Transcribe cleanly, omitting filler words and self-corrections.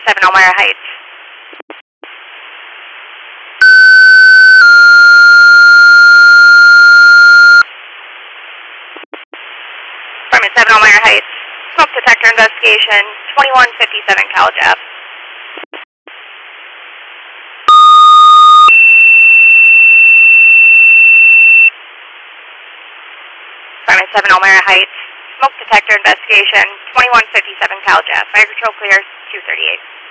7 Elmira Heights. Department 7 Elmira Heights. Smoke detector investigation, 2157 College Ave. Department 7 Elmira Heights. Smoke detector investigation, 2157 College Ave. Fire control clear, 238.